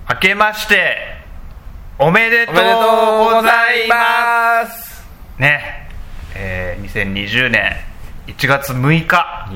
明けましておめでとうございますね。2020年1月6日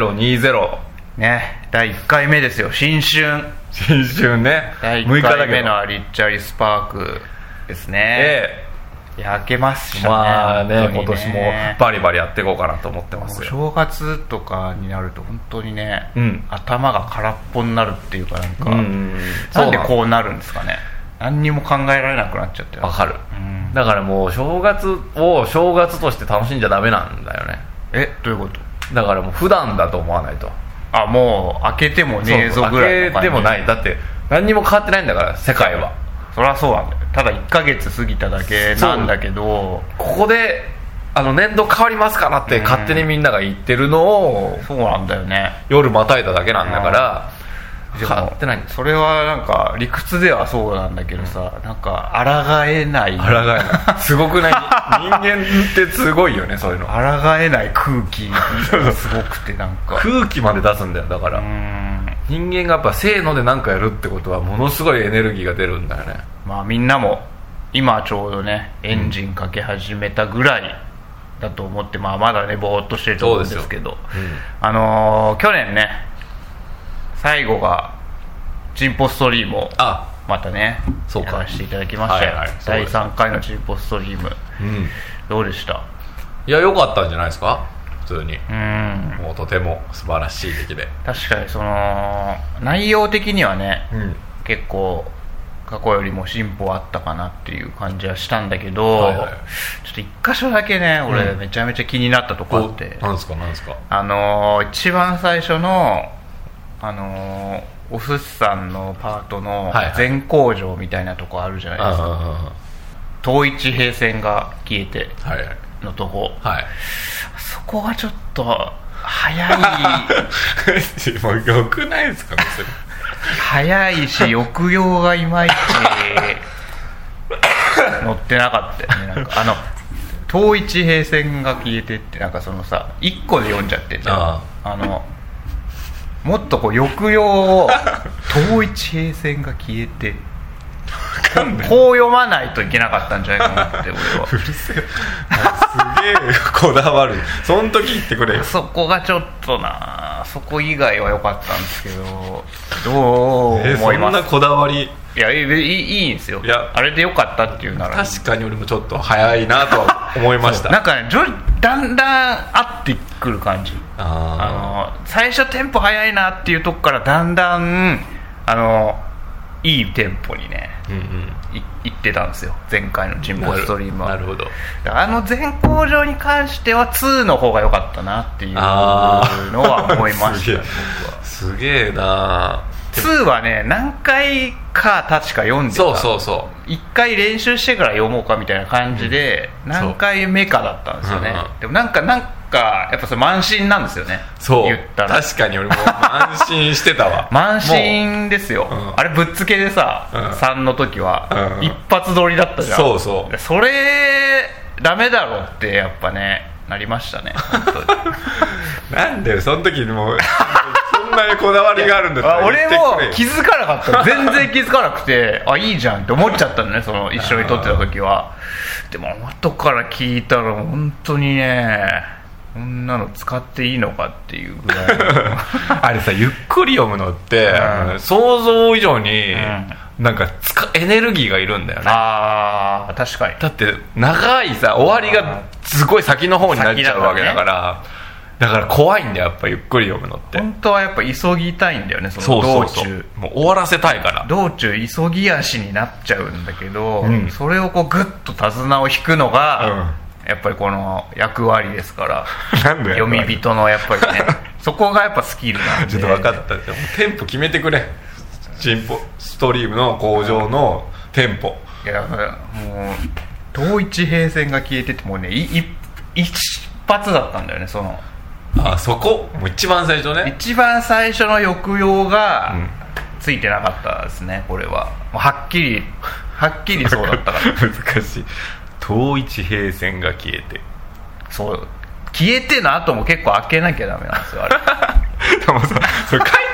2020 ね、第1回目ですよ。新春ね、 第1回目のリッチャリスパークですね。いや、明けましたね。 まあね、 今今年もバリバリやっていこうかなと思ってますよ。 正月とかになると本当にね、頭が空っぽになるっていうか、なんか、なんでこうなるんですかね。何にも考えられなくなっちゃって。 わかる、だからもう正月を正月として楽しんじゃダメなんだよね。 どういうこと？ だからもう普段だと思わないと。 もう明けてもねえぞぐらいの感じ。 明けてもない。だって何にも変わってないんだから世界は。 そりゃそうなんだよ。ただ1ヶ月過ぎただけなんだけど、 ここで年度変わりますからって勝手にみんなが言ってるのを、 そうなんだよね。 夜またいだだけなんだから、 変わってないんです。 それはなんか理屈ではそうなんだけどさ、なんか抗えないすごくない？人間ってすごいよね、そういうの。 抗えない空気がすごくて、なんか空気まで出すんだよ。だから人間がやっぱせーので何かやるってことはものすごいエネルギーが出るんだよね。 まあみんなも今ちょうどねエンジンかけ始めたぐらいだと思って、まだねぼーっとしてると思うんですけど、去年ね最後がチンポストリームをまたねやらせていただきましたよ。第3回のチンポストリーム、どうでした？ いや、良かったんじゃないですか。普通にもうとても素晴らしい出来で。 確かにその内容的にはね、結構過去よりも進歩あったかなっていう感じはしたんだけど、ちょっと一箇所だけね俺めちゃめちゃ気になったとこあって。 なんですか？ 一番最初のお寿司さんのパートの全工場みたいなとこあるじゃないですか。統一平線が消えてのとこ、そこがちょっと早いもうよくないですかね、それ。 早いし抑揚がいまいち乗ってなかったよね。なんか統一平線が消えてって、なんかそのさ1個で読んじゃってんじゃん。もっとこう抑揚を統一平線が消えてこう読まないといけなかったんじゃないかなって俺は。 うるせえ、すげえこだわる。その時言ってくれよ。 そこがちょっとな、そこ以外は良かったんですけど、どう思います？ そんなこだわり。 いや、いいんですよ。あれで良かったっていうなら。 確かに俺もちょっと早いなと思いましたなんかね、だんだん合ってくる感じ。最初テンポ早いなっていうとこからだんだんいいテンポにね、いってたんですよ、前回のチンポストリームは。 なるほど。 全工場に関しては2の方が良かったなっていうのは思いました。 すげえな。 2はね何回か確か読んでた。1回練習してから読もうかみたいな感じで、何回目かだったんですよね。でもなんかやっぱそれ慢心なんですよね。言ったら確かに俺も慢心してたわ。 慢心ですよ、あれぶっつけでさ、3の時は一発撮りだったじゃん。それダメだろってやっぱねなりましたね、本当に。 なんでその時にもうそんなにこだわりがあるんだったら俺も気づかなかった。全然気づかなくていいじゃんって思っちゃったのね、その一緒に撮ってた時は。でも後から聞いたら本当にね、こんなの使っていいのかっていうぐらいあれさ、ゆっくり読むのって、想像以上に、なんかエネルギーがいるんだよね。 確かに。 だって長いさ、終わりがすごい先の方になっちゃうわけだから、だから怖いんだよ、やっぱゆっくり読むのって。 本当はやっぱ急ぎたいんだよね、その道中。 もう終わらせたいから。道中急ぎ足になっちゃうんだけど、それをこうグッと手綱を引くのが、やっぱりこの役割ですから。読み人のやっぱりねそこがやっぱスキルなんで。 ちょっと分かった。テンポ決めてくれ、チンポストリームの工場のテンポ。 いや、もう統一平線が消えてて、もうね一発だったんだよね、そのそこもう一番最初ね。 一番最初の抑揚がついてなかったですね、これは。もうはっきりそうだったから難しい。統一平線が消えて、 消えての後も結構開けなきゃダメなんですよ、あれ。 でもそれ書いて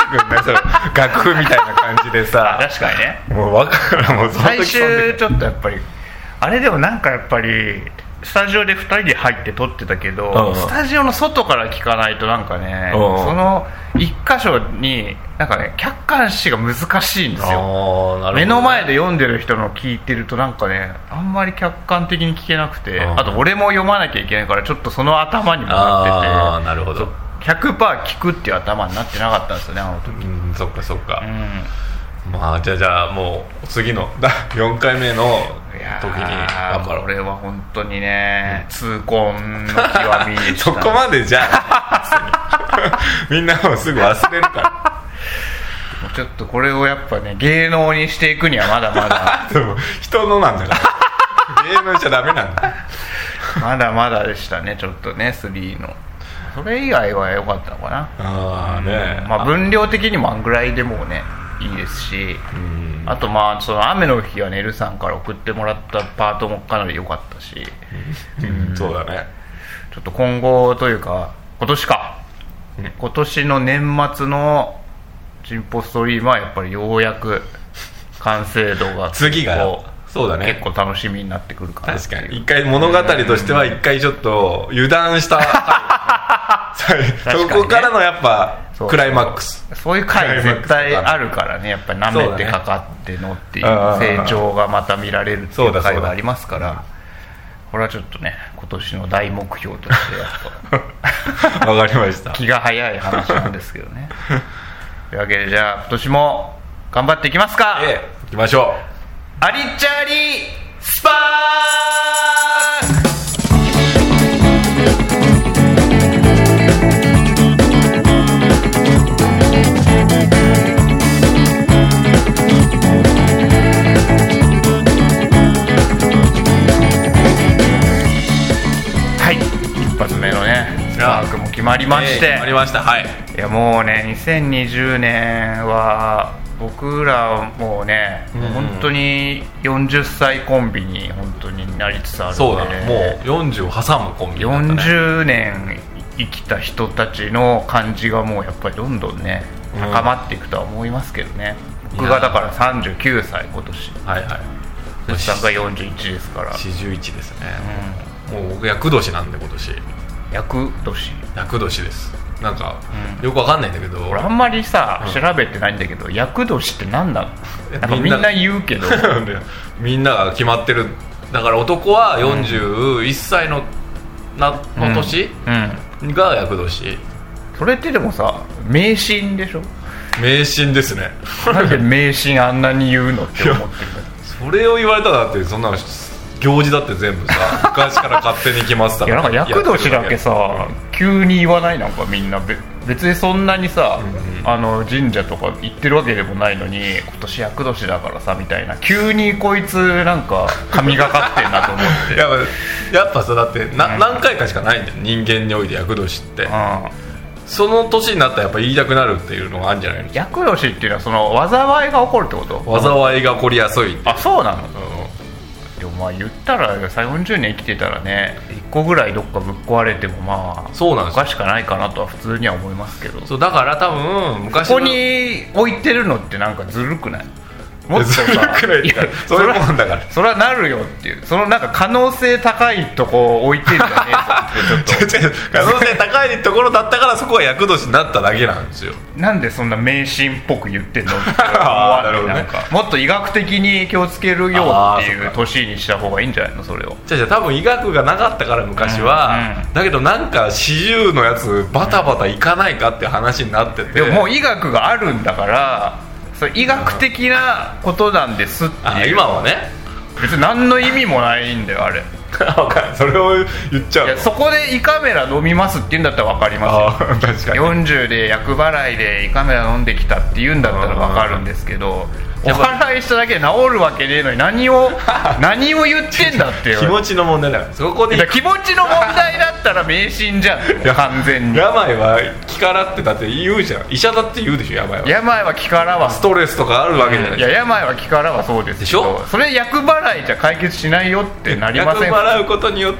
その楽譜みたいな感じでさ確かにね、 もう分からん、もうその時最終ちょっとやっぱりあれでもなんかやっぱりスタジオで2人で入って撮ってたけど、スタジオの外から聞かないとなんかね、その1箇所になんかね客観視が難しいんですよ。目の前で読んでる人の聞いてるとなんかねあんまり客観的に聞けなくて、あと俺も読まなきゃいけないからちょっとその頭にもなってて、 なるほど、 100% 聞くっていう頭になってなかったんですよね、あの時。 そっかそっか、まあじゃあもう次の4回目の時に頑張ろう。 これは本当にね、痛恨の極みでした、 そこまでじゃあみんなもうすぐ忘れるからちょっとこれをやっぱね芸能にしていくにはまだまだでも人のなんだから芸能じゃダメなんだまだまだでしたね、ちょっとね3のそれ以外は良かったのかな。まあ分量的にもあんぐらいでもねいいですし、あとまあその雨の日はねるさんから送ってもらったパートもかなり良かったし、 そうだね、 ちょっと今後というか今年の年末のチンポストリームはやっぱりようやく完成度が次がそうだね、 結構楽しみになってくるかな。 確かに一回物語としては一回ちょっと油断したそこからのやっぱクライマックス、 そういう回絶対あるからね、やっぱり舐めてかかってのっていう成長がまた見られるっていう回がありますから、これはちょっとね今年の大目標としてやっぱわかりました、 気が早い話なんですけどねというわけでじゃあ今年も頑張っていきますか。 いきましょう。 アリチャリスパーはい、一発目のねスパークも決まりまして、 決まりました。はい、 いやもうね2020年は僕らもうね、本当に40歳コンビに本当になりつつあるんで、 そうだね、もう40を挟むコンビになったね。 40年生きた人たちの感じがもうやっぱりどんどんね高まっていくとは思いますけどね、僕がだから39歳今年、 はいはい、 鈴木さんが41ですから 41ですね、もう僕厄年なんで今年厄年です。なんか、よくわかんないんだけど、 俺あんまりさ、調べてないんだけど厄年って何なの？なんかみんな言うけどみんなが決まってる。だから男は41歳の年が厄年。 それってでもさ迷信でしょ？ 迷信ですね。 なんで迷信あんなに言うのって思ってるそれを言われたらだってそんな行事だって全部さ昔から勝手に決まってたいやなんか厄年だけさ急に言わない？なんかみんな別にそんなにさ、神社とか行ってるわけでもないのに今年厄年だからさみたいな、急にこいつなんか神がかってんなと思ってやっぱさだって何回かしかないんだよ人間において厄年って、その年になったらやっぱ言いたくなるっていうのがあるんじゃないの？ 厄年っていうのはその災いが起こるってこと？ 災いが起こりやすいって。 あ、そうなの？でもまあ言ったら40年生きてたらね1個ぐらいどっかぶっ壊れてもまあそうなんですよ、 おかしくないかなとは普通には思いますけど、 そうだから多分昔ここに置いてるのってなんかずるくない？もっとさいやそういうもんだからそれはなるよっていう、そのなんか可能性高いとこ置いてるんじゃねえぞってちょっと可能性高いところだったからそこは厄年になっただけなんですよ。 なんでそんな迷信っぽく言ってんのって思わない？なんかもっと医学的に気をつけるよっていう年にした方がいいんじゃないの？それをじゃあ多分医学がなかったから昔は、だけどなんか40のやつバタバタいかないかっていう話になってて、 でももう医学があるんだからそれ医学的なことなんですっていう。 今はね別に何の意味もないんだよあれそれを言っちゃう。 いやそこで胃カメラ飲みますって言うんだったら分かりますよ。 確かに 40で厄払いで胃カメラ飲んできたって言うんだったら分かるんですけど、お払いしただけで治るわけねえのに何を言ってんだってよ気持ちの問題だからそこで気持ちの問題だったら迷信じゃん完全に。 病は気からってだって言うじゃん。医者だって言うでしょ病は気からはストレスとかあるわけじゃない、 いや病は気からはそうですけど、それ厄払いじゃ解決しないよってなりません？ 厄払うことによって、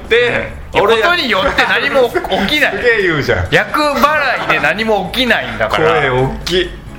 ことによって何も起きないすげえ言うじゃん。 厄払いで何も起きないんだから声大きい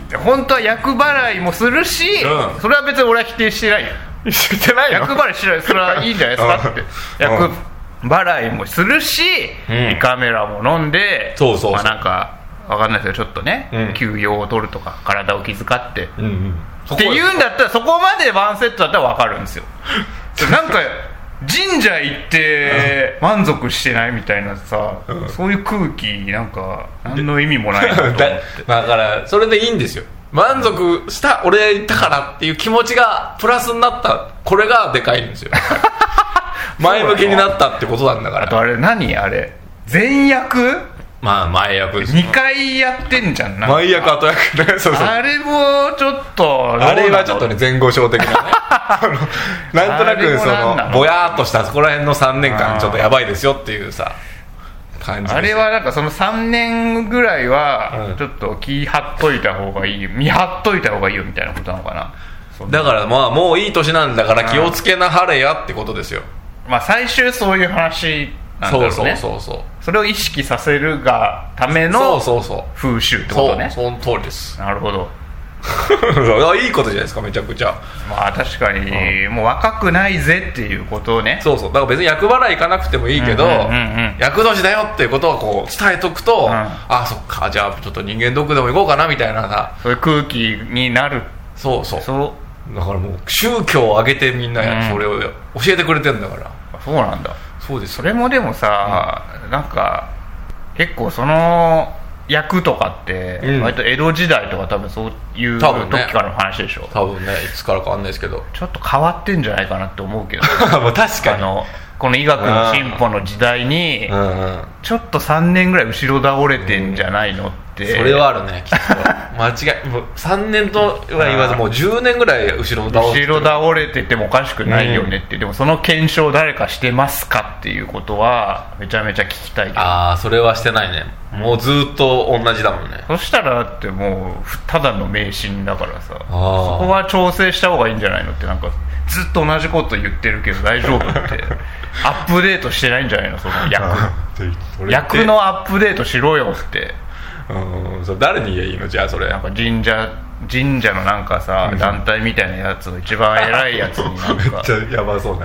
本当は厄払いもするし、それは別に俺は否定してないよ。 してないの？ 厄払いしてない、それはいいんじゃないですかって厄払いもするし、胃カメラも飲んで、 そうまあなんか分かんないですけどちょっとね、休養を取るとか体を気遣って、っていうんだったらそこまでワンセットだったら分かるんですよ。なんか神社行って満足してないみたいなさ、そういう空気なんか何の意味もないなと思ってだからそれでいいんですよ。満足した俺行ったからっていう気持ちがプラスになった、これがでかいんですよ。前向きになったってことなんだから。 あとあれ何あれ前役、 まあ前役です。 2回やってんじゃん。 前役後役ね。そうあれもちょっとあれはちょっとね前後賞的なね。なんとなくそのぼやーっとしたそこら辺の3年間ちょっとやばいですよっていうさ感じ。 あれはなんかその3年ぐらいはちょっと気張っといた方がいい、見張っといた方がいいよみたいなことなのかな。 だからまあもういい年なんだから気をつけなはれやってことですよ。 まあ最終そういう話なんだろうね。 そうそれを意識させるがための風習ってことね。 その通りです。 なるほど。 いいことじゃないですか、めちゃくちゃ。 まあ確かに、もう若くないぜっていうことをね。 そうだから別に厄払い行かなくてもいいけど、厄年だよっていうことをこう伝えとくと、あそっか、じゃあちょっと人間ドックでも行こうかなみたいなさ、 そういう空気になる。 そうだからもう宗教を挙げてみんなそれを教えてくれてるんだから。 そうなんだ。 そうです。 それもでもさ、なんか結構その役とかって割と江戸時代とか多分そういう時からの話でしょ。 多分ね、いつからかわかんないですけど、 ちょっと変わってんじゃないかなって思うけど。 確かにこの医学の進歩の時代にちょっと3年ぐらい後ろ倒れてんじゃないのって。 それはあるね、きっと。間違い、もう3年とは言わずもう10年ぐらい後ろ倒れててもおかしくないよねって。でもその検証誰かしてますかっていうことはめちゃめちゃ聞きたいけど。 ああ、それはしてないね。もうずっと同じだもんね。 そしたらだってもうただの迷信だからさ、そこは調整した方がいいんじゃないのって。なんかずっと同じこと言ってるけど大丈夫ってアップデートしてないんじゃないの、その役のアップデートしろよって。 それ誰に言えばいいの？じゃあそれなんか神社のなんかさ、団体みたいなやつを一番偉いやつになんかめっちゃやばそうね。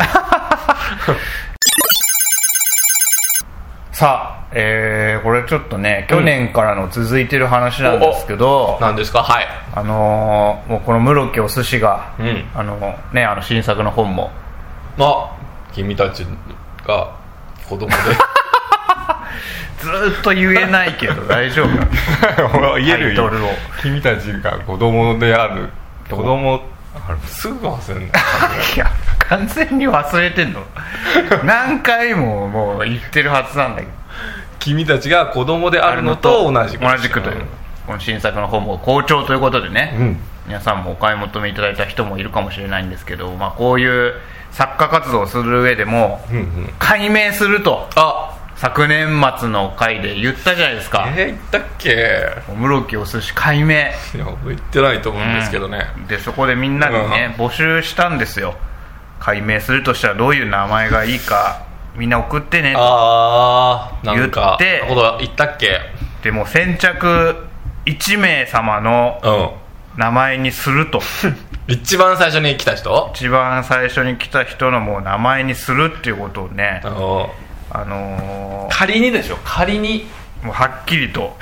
さあ、これちょっとね去年からの続いてる話なんですけど、 何ですか？はい、 もうこの室木お寿司が、新作の本も君たちが子供でずっと言えないけど大丈夫？ 言えるよ。君たちが子供である。子供すぐ忘れんない。 いや完全に忘れてんの。何回ももう言ってるはずなんだけど。 君たちが子供であるのと同じくという、この新作の本も好調ということでね、皆さんもお買い求めいただいた人もいるかもしれないんですけど、こういう作家活動をする上でも解明すると、昨年末の回で言ったじゃないですか。 言ったっけ？ 室木お寿司解明。いや言ってないと思うんですけどね、 でそこでみんなにね、募集したんですよ。解明するとしたらどういう名前がいいかみんな送ってねと言って言ったっけ？ でも先着1名様の名前にすると。 一番最初に来た人のもう名前にするっていうことをね、 仮にでしょ、仮にもうはっきりと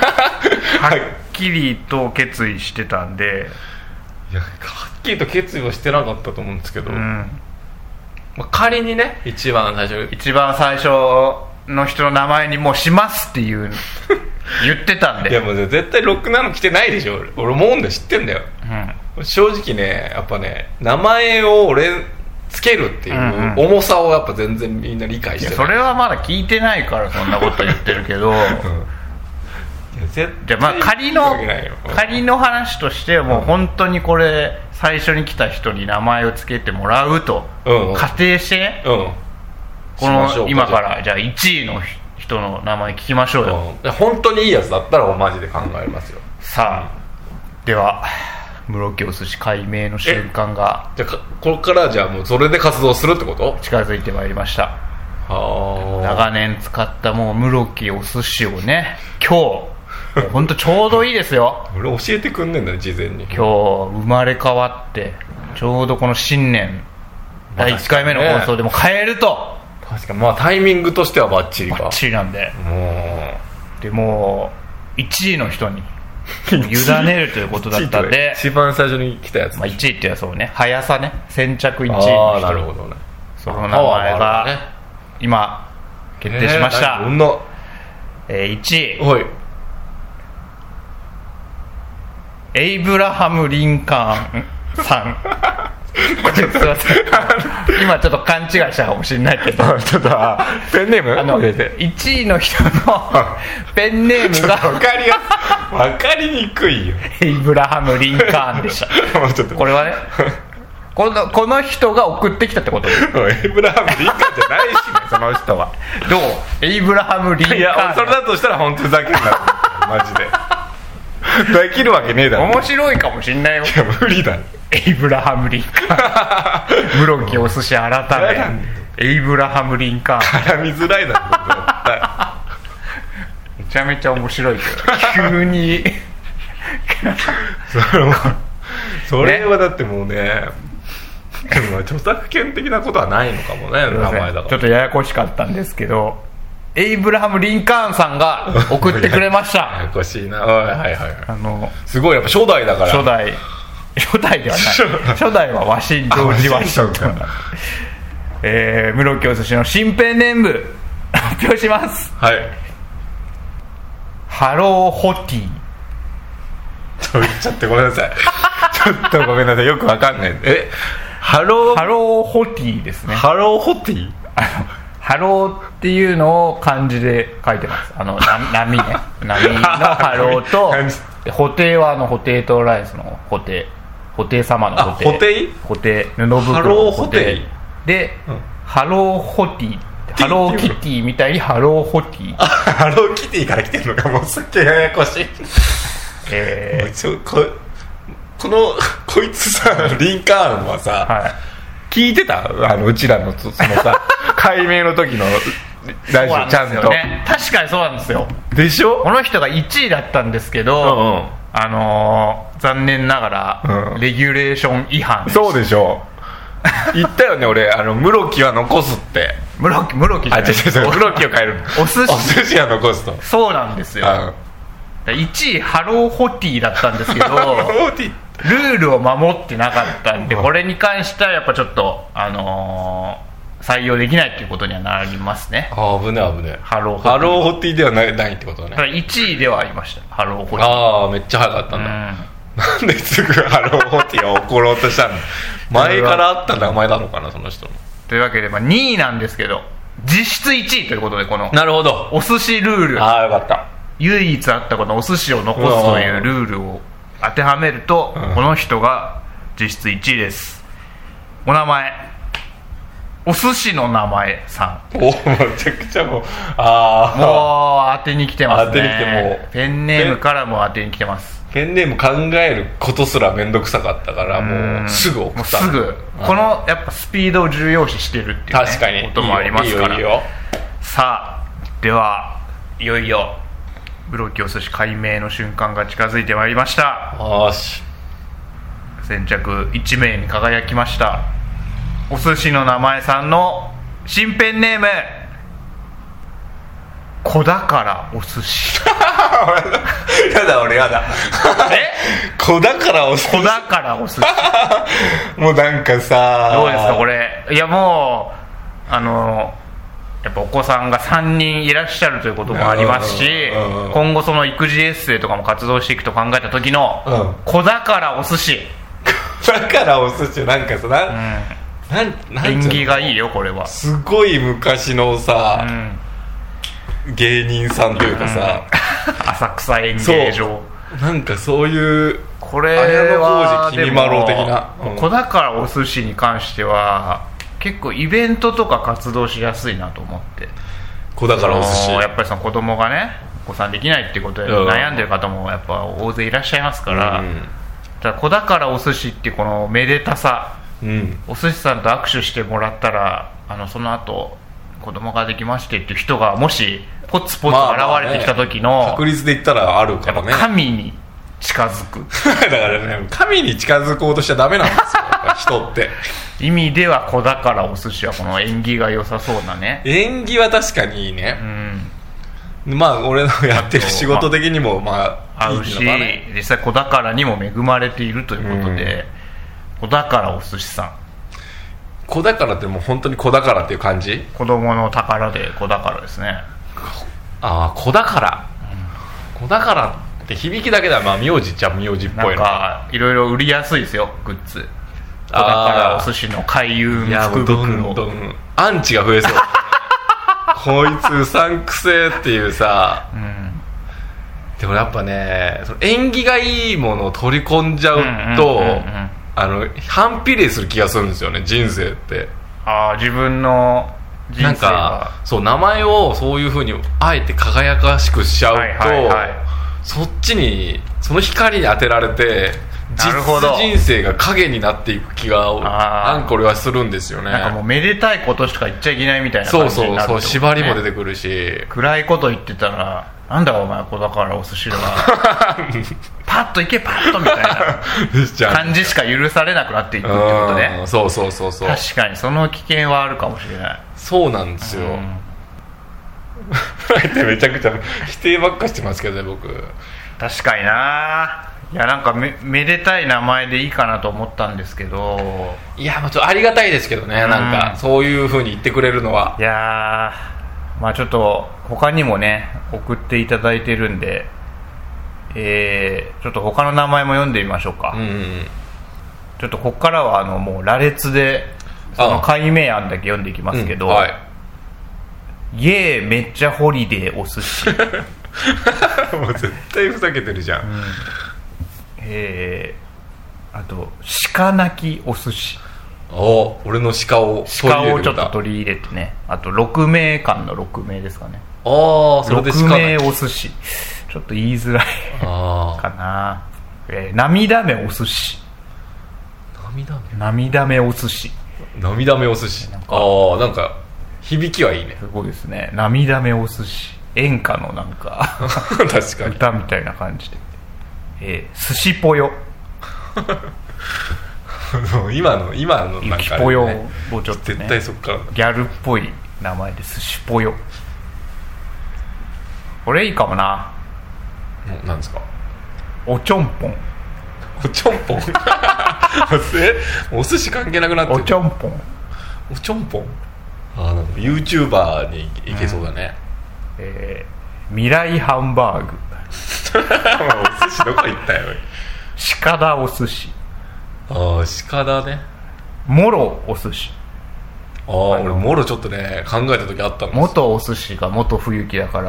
決意してたんで、 いやはっきりと決意はしてなかったと思うんですけど、仮にね、一番最初の人の名前にもうしますっていう言ってたんで。 いやもう絶対ロックなの来てないでしょ。俺思うんで知ってんだよ、正直ね。やっぱね、名前を俺つけるっていう重さをやっぱ全然みんな理解してない。 それはまだ聞いてないからそんなこと言ってるけど、じゃあ仮の話としてもう本当にこれ最初に来た人に名前をつけてもらうと仮定してね、この今からじゃあ1位の人の名前聞きましょうよ。 本当にいいやつだったらマジで考えますよ。 さあ、では室木お寿司解明の瞬間が、 じゃあこれからじゃあもうそれで活動するってこと？ 近づいてまいりました。長年使ったもう室木お寿司をね、今日本当ちょうどいいですよ。 俺教えてくんねんだね事前に。 今日生まれ変わってちょうどこの新年第1回目の放送でも変えると、 確かにまあタイミングとしてはバッチリか。 バッチリなんで、でもう1位の人に委ねるということだったんで一番最初に来たやつ、 1位っていうのはそうね、速さね、先着1位の人、 なるほどね、 その名前が今決定しました。1位、 はい、 エイブラハム・リンカーンさんこれすいません今ちょっと勘違いしたかもしれないけどちょっとペンネーム 1位の人のペンネームが分かりにくいよ。 エイブラハム・リンカーンでしたもうちょっとこれはねこの人が送ってきたってことでエイブラハム・リンカーンじゃないしねその人は。 どうエイブラハム・リンカーン。 いやそれだとしたら本当ふざけんなマジでできるわけねえだろ。 面白いかもしんないよ。 いや無理だ。 エイブラハム・リンカーン室木お寿司改めエイブラハム・リンカーン絡みづらいだろめちゃめちゃ面白いけど急にそれはだってもうね著作権的なことはないのかもね。名前だからちょっとややこしかったんですけど、エイブラハム・リンカーンさんが送ってくれましたややこしいな。はいはい、すごいやっぱ初代だから。 初代ではない初代はジョージ・ワシントン室木お寿司の新ペンネーム発表します。 はい、 ハローホティ。 ちょっと言っちゃってごめんなさいちょっとごめんなさいよくわかんない。ハローホティですね。 ハローホティハローっていうのを漢字で書いてます。波ね波のハローと布袋は布袋とライスの布袋様の布袋、布袋布袋ハローホティで、ハローホティ、ハローキティみたいにハローホティハローキティから来てるのか。もうすっげえややこしいこいつさリンカーンはさ、はい、聞いてたうちらのそのさ解明の時のラジオちゃんと、 ね、確かにそうなんですよ。 でしょ。 この人が1位だったんですけど、残念ながら、レギュレーション違反。 そうでしょ言ったよね俺室木は残すって室木じゃない室木を変えるお寿司は残すと。 そうなんですよ。1位ハローホティだったんですけどルールを守ってなかったんで、これに関してはやっぱちょっと採用できないっていうことにはなりますね。 危ねハローホティではないってことね。 だから1位ではありました。ハローホティめっちゃ早かったんだ、なんですぐハローホティを怒ろうとしたの前からあった名前なのかなその人の。 というわけで、2位なんですけど実質1位ということで、このなるほどお寿司ルール、 よかった。 唯一あったこのお寿司を残すというルールを当てはめると、この人が実質1位です。お名前、お寿司の名前さん。 めちゃくちゃもう当てに来てますね。 当てに来てもペンネームからも当てに来てます。 ペンネーム考えることすらめんどくさかったからもうすぐ送った。 もうすぐこのやっぱスピードを重要視してるっていう、ね、 確かにこともありますから。 いいよさあではいよいよ室木お寿司解明の瞬間が近づいてまいりました。 よし、 先着1名に輝きましたお寿司の名前さんの新ペンネーム、子宝お寿司やだ俺やだ子宝お寿司子宝お寿司もうなんかさどうですかこれ。いやもうやっぱお子さんが3人いらっしゃるということもありますし、今後その育児エッセイとかも活動していくと考えた時の子宝お寿司、 だからお寿司なんかさ縁起がいいよこれは。 すごい昔のさ、芸人さんというかさ、 浅草演芸場、 なんかそういうこれはきみまろう的な、 子宝お寿司に関しては結構イベントとか活動しやすいなと思って。 子宝お寿司やっぱりその子供がねお子さんできないっていうことで悩んでる方もやっぱ大勢いらっしゃいますから、ただ子宝お寿司っていうこのめでたさ、お寿司さんと握手してもらったらその後子供ができましてっていう人がもしポツポツ現れてきた時の、 確率で言ったらあるからね。 やっぱ神に近づくだからね、神に近づこうとしちゃダメなんですよ人って意味では子宝お寿司はこの縁起が良さそうなね。 縁起は確かにいいね、まあ俺のやってる仕事的にもまあ合うし、実際子宝にも恵まれているということで、子宝お寿司さん。 子宝ってもう本当に子宝っていう感じ？ 子供の宝で子宝ですね。 ああ、子宝、子宝って響きだけではまあ名字っちゃ名字っぽいの。 なんかいろいろ売りやすいですよ、グッズ。子宝お寿司の開運福袋。 どんどんアンチが増えそうこいつうさんくせーっていうさ、でもやっぱね、その縁起がいいものを取り込んじゃうと、反比例する気がするんですよね、人生って。 自分の人生がなんかそう、名前をそういう風にあえて輝かしくしちゃうと、そっちにその光に当てられて実人生が影になっていく気がなんか俺はするんですよね。 なんかもうめでたいことしか言っちゃいけないみたいな感じになる、 そう縛りも出てくるし、 暗いこと言ってたらなんだお前子宝お寿司だパッといけパッとみたいな感じしか許されなくなっていくってことね。 そう確かにその危険はあるかもしれない。 そうなんですよ。めちゃくちゃ否定ばっかしてますけどね僕。 確かにな。いやなんか めでたい名前でいいかなと思ったんですけど、 いや、まあ、ちょっとありがたいですけどね、なんかそういう風に言ってくれるのは。 いやまあちょっと他にもね送っていただいてるんで、ちょっと他の名前も読んでみましょうか。ちょっとここからはもう羅列でその解明案だけ読んでいきますけど、イエーめっちゃホリデーお寿司もう絶対ふざけてるじゃん。 あと鹿鳴きお寿司。 俺の鹿をちょっと取り入れてね。あと6名間の6名ですかね。 それで 6名お寿司ちょっと言いづらいかな。涙目お寿司。涙目お寿司。 涙目お寿司。なんか響きはいいね。 すごいですね。涙目お寿司。演歌のなんか確かに歌みたいな感じで。寿司ぽよ今のなんか、ね、 ゆきぽよをちょっと、ね、 絶対そっからギャルっぽい名前で寿司ぽよ。これいいかもな。 何ですか？ おちょんぽん。 おちょんぽんお寿司関係なくなってる。 おちょんぽん。 おちょんぽん。なんか YouTuber に行けそうだね。 未来ハンバーグお寿司どこ行ったよ。 鹿田お寿司。 鹿田ね。 もろお寿司。 俺もろちょっとね考えた時あったんです。 元お寿司が元冬木だから、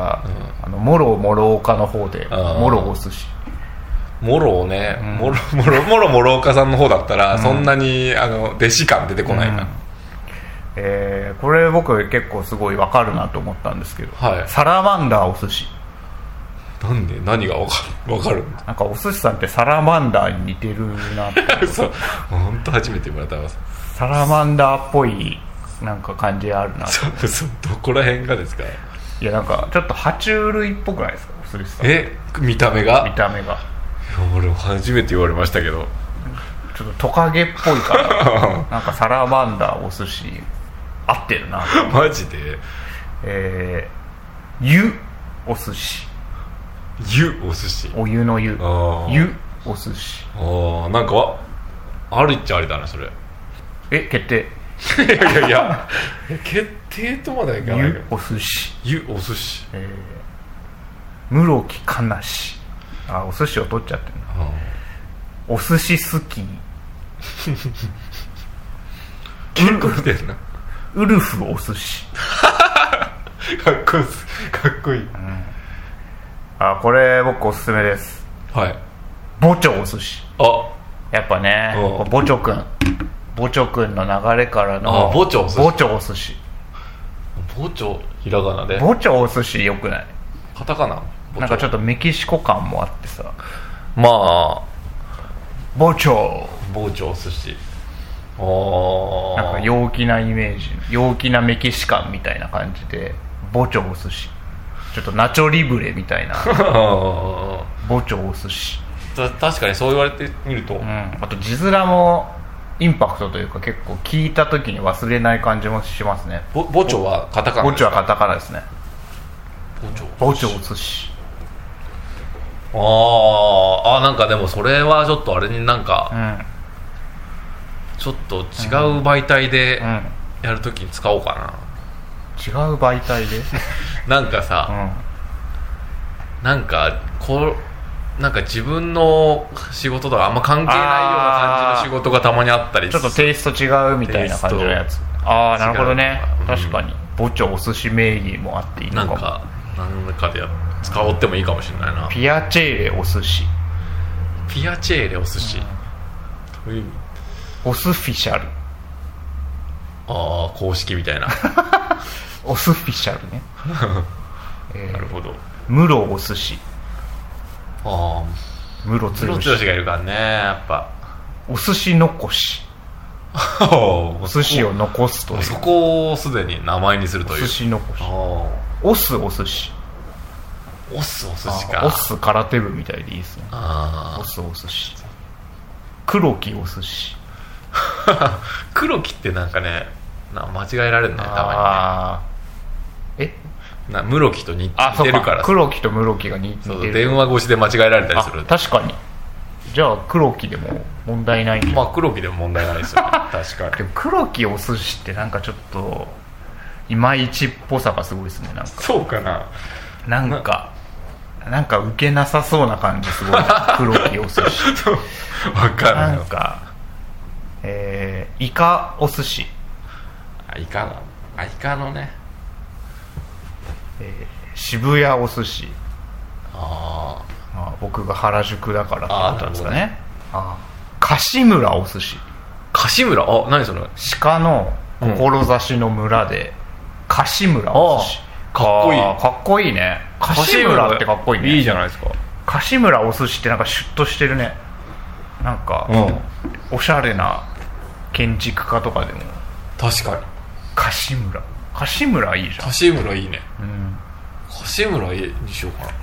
もろ岡の方でもろお寿司。 もろね、もろ岡さんの方だったら、そんなに弟子感出てこないな。 これ僕結構すごい分かるなと思ったんですけど、サラマンダーお寿司。 なんで何が分かる？ なんかお寿司さんってサラマンダーに似てるなってそう本当初めて言われたわ。 サラマンダーっぽいなんか感じあるな。 そうどこら辺がですか？ いやなんかちょっと爬虫類っぽくないですかお寿司さん。 見た目が俺初めて言われましたけど、 ちょっとトカゲっぽいからなんかサラマンダーお寿司合ってるなマジで。 湯お寿司。 湯お寿司。 お湯の湯。湯お寿司。 なんかあるっちゃありだなそれ。 決定。 いや決定とまではいかない。 湯お寿司。 湯お寿司。 室木かなし。お寿司を取っちゃってるな。お寿司好き。 結構来てるな。 ウルフお寿司。 かっこいい。 これ僕おすすめです。ボチョお寿司。やっぱねボチョくんの流れからのボチョお寿司。 ボチョひらがなで。 ボチョお寿司よくない？ カタカナ。 なんかちょっとメキシコ感もあってさ。 まあボチョお寿司。 なんか陽気なイメージ、陽気なメキシカンみたいな感じで、ボチョお寿司、ちょっとナチョリブレみたいなボチョお寿司。 確かにそう言われてみると、 あと字面もインパクトというか、結構聞いた時に忘れない感じもしますね。 ボチョはカタカナですか？ ボチョはカタカナですね。ボチョお寿司。 なんかでもそれはちょっとあれになんか、ちょっと違う媒体でやるときに使おうかな。 違う媒体でなんかさ、なんか自分の仕事とかあんま関係ないような感じの仕事がたまにあったり、 ちょっとテイスト違うみたいな感じのやつ。なるほどね、確かにボチョお寿司名義もあっていいのかも。 なんかで使おうってもいいかもしれないな。 ピアチェーレお寿司。 ピアチェーレお寿司、どういう意味？ オスフィシャル。 公式みたいなオスフィシャルねなるほど。 ムロお寿司。ムロツヨシがいるからね、やっぱ。 お寿司残しお寿司を残すという、 そこをすでに名前にするという。 お寿司残し。オスお寿司。 オスお寿司か。 オス空手部みたいでいいですね。オスお寿司。黒木お寿司黒木ってなんかね、間違えられるね、たまにね。室木と似てるから。 黒木と室木が似てる。 そう、電話越しで間違えられたりする。 確かに。じゃあ黒木でも問題ないんじゃん。 黒木でも問題ないですよね確かに。 でも黒木お寿司ってなんかちょっといまいちっぽさがすごいですね。なんかそうかな。 なんか受けなさそうな感じすごい黒木お寿司わかる。 なんかイカお寿司。 イカのね。 渋谷お寿司。僕が原宿だからってことなんですかね。樫村お寿司。 樫村、何それ？ 鹿の志の村で樫村お寿司。 かっこいい。 かっこいいね。樫村ってかっこいいね。 いいじゃないですか。 樫村お寿司ってなんかシュッとしてるね。なんか、おしゃれな建築家とかでも。 確かに。 樫村いいじゃん。 樫村いいね。樫村にしようかな。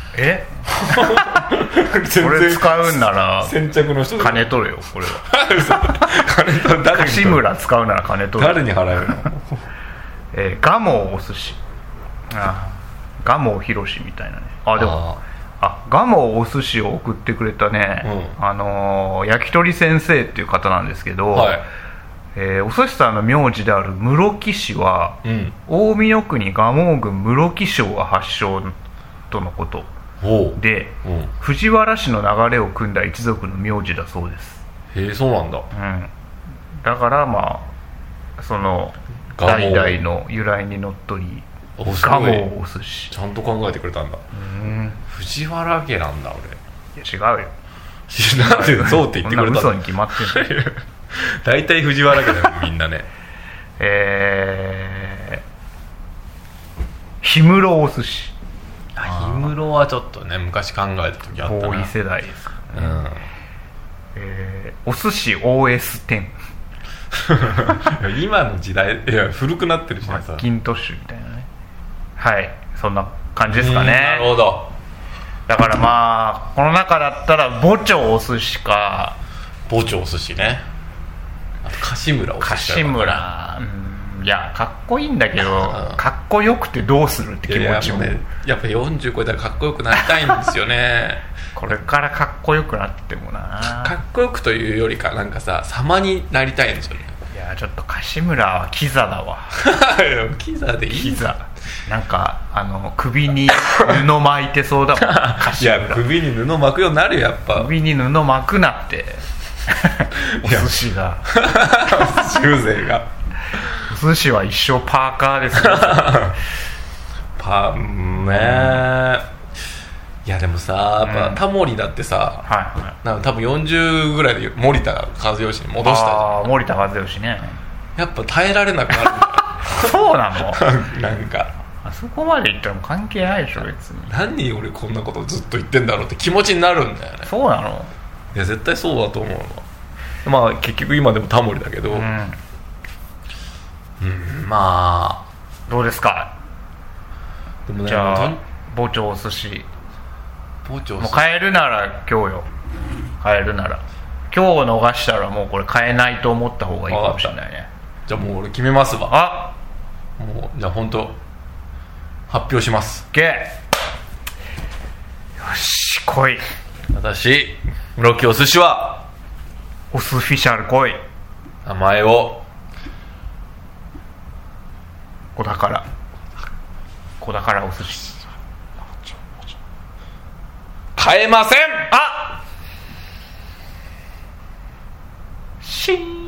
これ使うんなら先着の人金取れよ。これは樫村使うなら金取れよ。 誰に払えるの？ 蒲生お寿司。蒲生博士みたいなね。でも蒲生お寿司を送ってくれたね、焼き鳥先生っていう方なんですけど、お寿司さんの名字である室木氏は、近江国蒲生郡室木町が発祥とのことで、藤原氏の流れを組んだ一族の名字だそうです。 へえ、そうなんだ。 だからその代々の由来にのっとり蒲生お寿司。 ちゃんと考えてくれたんだ。藤原家なんだ。 俺違うよ。 なんでそうって言ってくれたの？ 嘘に決まってる大体藤原家だよみんなね。 氷室お寿司。 氷室はちょっとね、昔考えた時あったな。 遠い世代ですからね。お寿司 OS10 今の時代、古くなってるしね。 マッキントッシュみたいなね。そんな感じですかね。 なるほど。 だからこの中だったらボチョお寿司か。 ボチョお寿司ね。あと樫村お寿司。 樫村、いやかっこいいんだけど、かっこよくてどうするって気持ちもね、やっぱ40超えたらかっこよくなりたいんですよねこれからかっこよくなってもな。 かっこよくというよりか、なんかさ、様になりたいんですよね。 いやちょっと樫村はキザだわキザでいい。 キザなんか首に布巻いてそうだもんいや首に布巻くようになるよ。やっぱ首に布巻くなってお寿司がお寿司勢がお寿司は一生パーカーですね。いやでもさ、やっぱタモリだってさ、なんか多分40ぐらいで森田和義に戻したじゃん。 森田和義ね。 やっぱ耐えられなくなるんだよそうなのなんかあそこまで言ったらもう関係ないでしょ別に。 何俺こんなことずっと言ってんだろうって気持ちになるんだよね。 そうなの？ いや絶対そうだと思うの。結局今でもタモリだけど、 まあどうですか。 でもね、 じゃあ母朝お寿司もう買えるなら今日よ。買えるなら今日を逃したらもうこれ買えないと思った方がいいかもしれないね。 じゃあもう俺決めますわ。 あ、 もうじゃあ本当発表します。 OK、 よし来い。 私室木お寿司はオスフィシャル来い。 名前を子宝お寿司変えません。 あシーン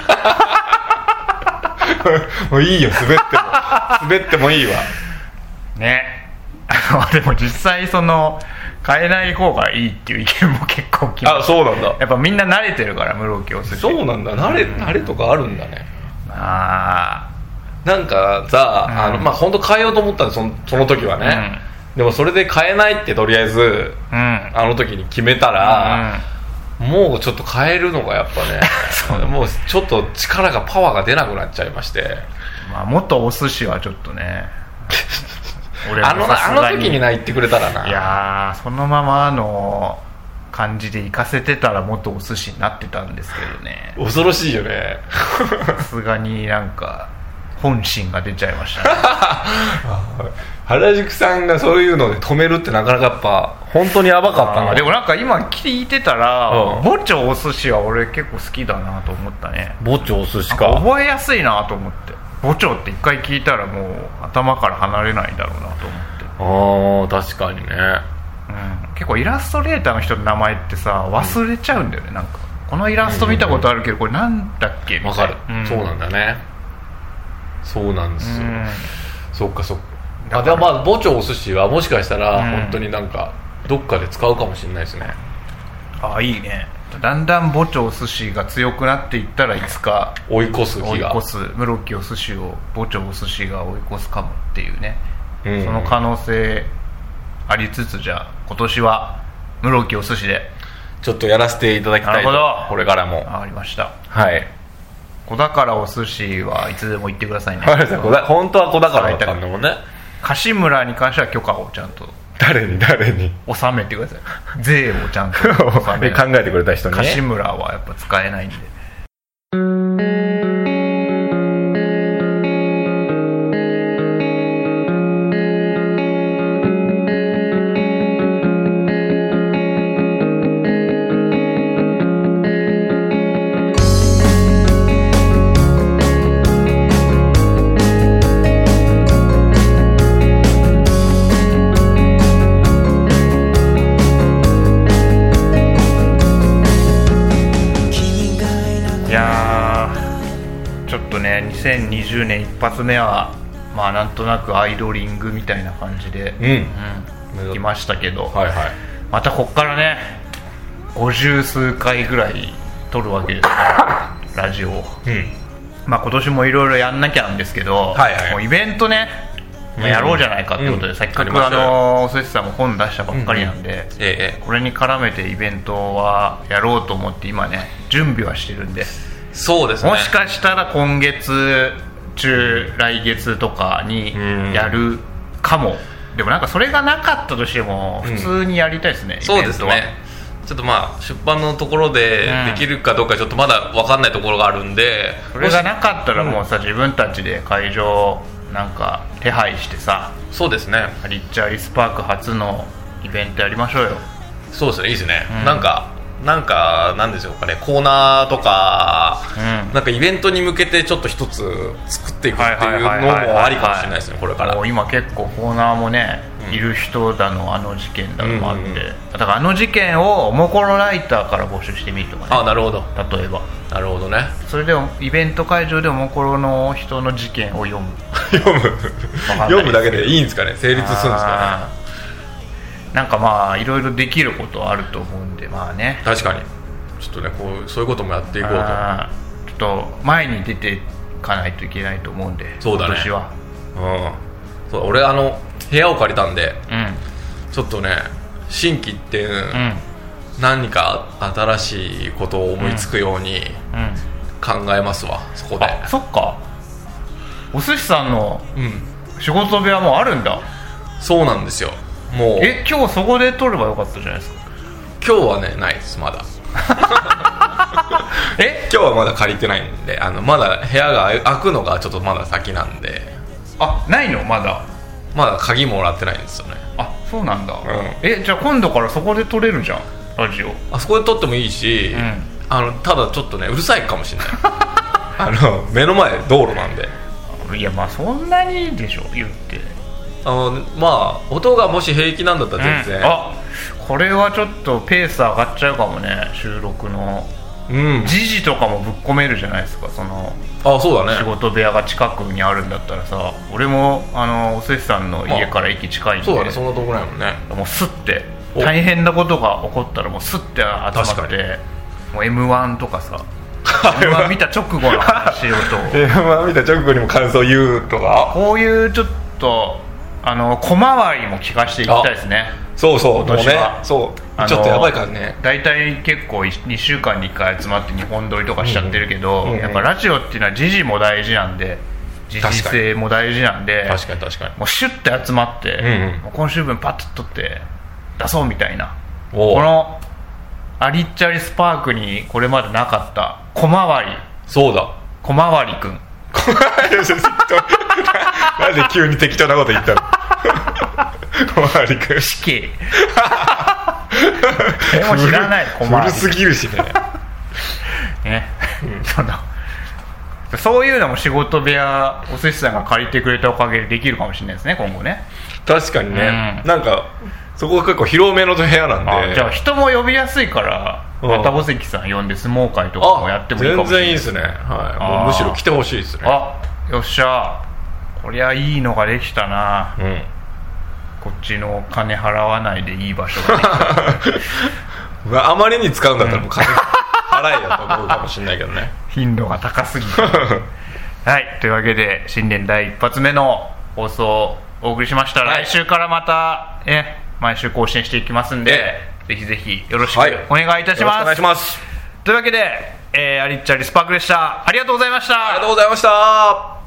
もういいよ、滑ってもいいわね。でも実際その変えない方がいいっていう意見も結構来ます。 あ、そうなんだ。 やっぱみんな慣れてるから室木お寿司。 そうなんだ。慣れとかあるんだね。なんかさ、まあ本当変えようと思ったんで、その時はね、でもそれで変えないってとりあえず、あの時に決めたら、もうちょっと変えるのがやっぱねもうちょっと力がパワーが出なくなっちゃいまして、 まあ元お寿司はちょっとね俺あの時に言ってくれたらな。 いやそのままの感じで行かせてたら元お寿司になってたんですけどね。 恐ろしいよねさすがになんか本心が出ちゃいましたね原宿さんがそういうので止めるってなかなかやっぱ本当にヤバかったな。 でもなんか今聞いてたら、母朝お寿司は俺結構好きだなと思ったね。 母朝お寿司か。 覚えやすいなと思って。母朝って一回聞いたらもう頭から離れないんだろうなと思って。 確かにね、 結構イラストレーターの人の名前ってさ忘れちゃうんだよね。なんかこのイラスト見たことあるけどこれなんだっけみたいな。 わかる、そうなんだね。そうなんですよ、そっかそっか。でもまあ母朝お寿司はもしかしたら本当になんかどっかで使うかもしれないですね。 いいね。だんだん母朝お寿司が強くなっていったらいつか追い越す日が、 室木お寿司を母朝お寿司が追い越すかもっていうね、その可能性ありつつ、じゃあ今年は室木お寿司でちょっとやらせていただきたいと。これからも。 ありました。 はい。 子宝お寿司はいつでも行ってくださいね。 本当は子宝だったんだもんね。 樫村に関しては許可をちゃんと誰に納めてください。税をちゃんと納め考えてくれた人にね。 樫村はやっぱ使えないんで。2020年一発目はまあなんとなくアイドリングみたいな感じで来ましたけど、またこっからね50数回ぐらい撮るわけですからラジオを、まあ今年もいろいろやんなきゃなんですけど、もうイベントねやろうじゃないかってことで、せっかくお寿司さんも本出したばっかりなんで、これに絡めてイベントはやろうと思って今ね準備はしてるんで、 そうですね、 もしかしたら今月中来月とかにやるかも。でもなんかそれがなかったとしても普通にやりたいですね、 そうですね。ちょっとまあ出版のところでできるかどうかちょっとまだ分かんないところがあるんで、 それがなかったらもうさ、自分たちで会場なんか手配してさ、 そうですね、 リッチャーリスパーク初のイベントやりましょうよ。 そうですね、いいですね、なんかなんでしょうかね、コーナーとか、なんかイベントに向けてちょっと一つ作っていくっていうのもありかもしれないですね、これから。 もう今結構コーナーもね、いる人だのあの事件だのもあって、だからあの事件をおもころライターから募集してみるとかね。 なるほど、 例えばなるほどね。 それでイベント会場でおもころの人の事件を読む読むだけでいいんですかね、成立するんですかね。 なんかまあいろいろできることはあると思うんで、まあね、 確かにちょっとねそういうこともやっていこうと。ちょっと前に出ていかないといけないと思うんで、 そうだね、 今年は。 そう俺部屋を借りたんで、ちょっとね心機一転、何か新しいことを思いつくように考えますわ、そこで。 そっか、 お寿司さんの仕事部屋もあるんだ。 そうなんですよ。もう今日そこで撮ればよかったじゃないですか。 今日はねないですまだ今日はまだ借りてないんで、まだ部屋が開くのがちょっとまだ先なんで。 ないの？まだ鍵もらってないんですよね。 そうなんだ、じゃあ今度からそこで撮れるじゃん、ラジオ。 そこで撮ってもいいし、ただちょっとねうるさいかもしれない目の前道路なんで。 いやそんなにでしょ言って。 音がもし平気なんだったら全然、 これはちょっとペース上がっちゃうかもね、収録の。時事とかもぶっ込めるじゃないですか。 そうだね。 仕事部屋が近くにあるんだったらさ、俺もお寿司さんの家から駅近いんで、 そうだね、そんなとこないもんね。 もうスッて大変なことが起こったらもうスッて集まって、もう M1 とかさM1 見た直後の話をと M1 見た直後にも感想言うとか、 こういうちょっと小回りも聞かせていきたいですね。 そう今年はそうちょっとやばいからね。 大体結構2週間に1回集まって2本撮りとかしちゃってるけど、やっぱラジオっていうのは時事も大事なんで、時事性も大事なんで、 確かにもうシュッて集まって、もう今週分パッと撮って出そうみたいな、このアリッチャリスパークにこれまでなかった小回り。 そうだ、 小回りくんなんで急に適当なこと言ったの小回りくん死刑誰も知らない。小回り古すぎるしねそういうのも仕事部屋お寿司さんが借りてくれたおかげでできるかもしれないですね、今後ね。 確かにね、なんかそこが結構広めの部屋なんで、 じゃあ人も呼びやすいからまた小関さん呼んで相撲会とかもやってもいいかもしれない。 全然いいですね、もうむしろ来てほしいですね。 よっしゃ、こりゃいいのができたな、こっちの金払わないでいい場所ができたあまりに使うんだったらもう金払えよと思うかもしれないけどね頻度が高すぎてはい、というわけで新年第一発目の放送をお送りしました。来週からまた毎週更新していきますんで、ぜひぜひよろしくお願いいたします。 よろしくお願いします。 というわけで、アリッチャリスパークでした。ありがとうございました。 ありがとうございました。